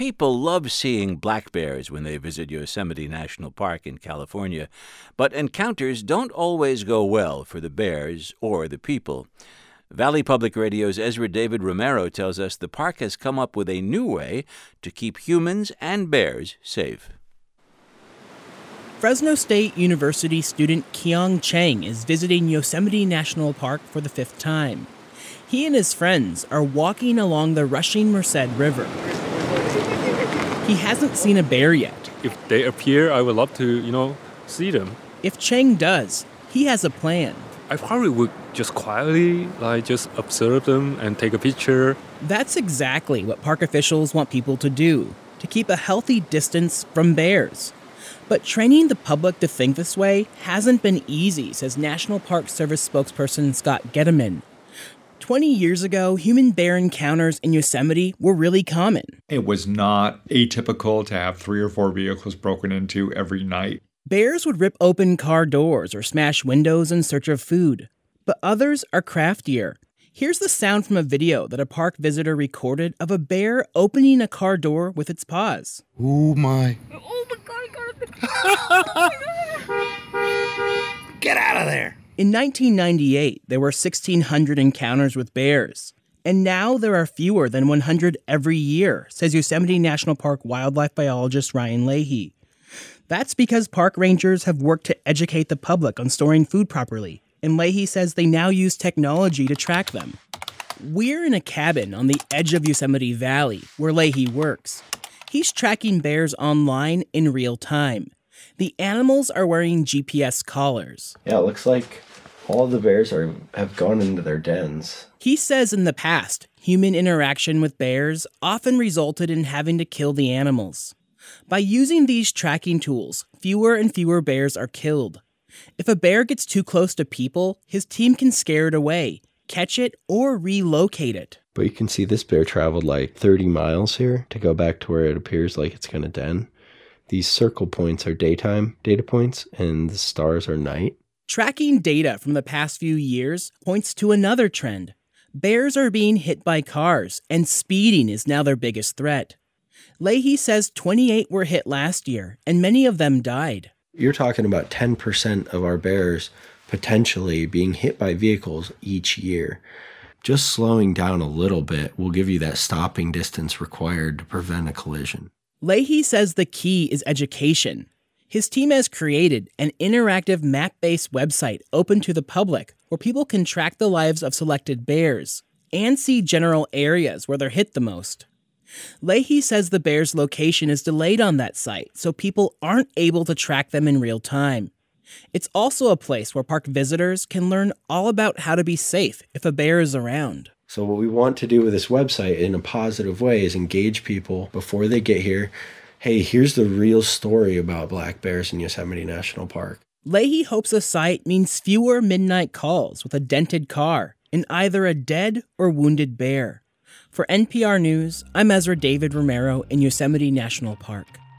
people love seeing black bears when they visit Yosemite National Park in California, but encounters don't always go well for the bears or the people. Valley Public Radio's Ezra David Romero tells us the park has come up with a new way to keep humans and bears safe. Fresno State University student Keong Cheng is visiting Yosemite National Park for the 5th time. He and his friends are walking along the rushing Merced River. He hasn't seen a bear yet. If they appear, I would love to, see them. If Cheng does, he has a plan. I probably would just quietly, just observe them and take a picture. That's exactly what park officials want people to do, to keep a healthy distance from bears. But training the public to think this way hasn't been easy, says National Park Service spokesperson Scott Getteman. 20 years ago, human-bear encounters in Yosemite were really common. It was not atypical to have 3 or 4 vehicles broken into every night. Bears would rip open car doors or smash windows in search of food. But others are craftier. Here's the sound from a video that a park visitor recorded of a bear opening a car door with its paws. Oh my. Oh my God, Get out of there. In 1998, there were 1,600 encounters with bears. And now there are fewer than 100 every year, says Yosemite National Park wildlife biologist Ryan Leahy. That's because park rangers have worked to educate the public on storing food properly. And Leahy says they now use technology to track them. We're in a cabin on the edge of Yosemite Valley, where Leahy works. He's tracking bears online in real time. The animals are wearing GPS collars. Yeah, it looks like all of the bears have gone into their dens. He says in the past, human interaction with bears often resulted in having to kill the animals. By using these tracking tools, fewer and fewer bears are killed. If a bear gets too close to people, his team can scare it away, catch it, or relocate it. But you can see this bear traveled like 30 miles here to go back to where it appears like it's going to den. These circle points are daytime data points, and the stars are night. Tracking data from the past few years points to another trend. Bears are being hit by cars, and speeding is now their biggest threat. Leahy says 28 were hit last year, and many of them died. You're talking about 10% of our bears potentially being hit by vehicles each year. Just slowing down a little bit will give you that stopping distance required to prevent a collision. Leahy says the key is education. His team has created an interactive map-based website open to the public where people can track the lives of selected bears and see general areas where they're hit the most. Leahy says the bear's location is delayed on that site, so people aren't able to track them in real time. It's also a place where park visitors can learn all about how to be safe if a bear is around. So what we want to do with this website in a positive way is engage people before they get here. Hey, here's the real story about black bears in Yosemite National Park. Leahy hopes the site means fewer midnight calls with a dented car and either a dead or wounded bear. For NPR News, I'm Ezra David Romero in Yosemite National Park.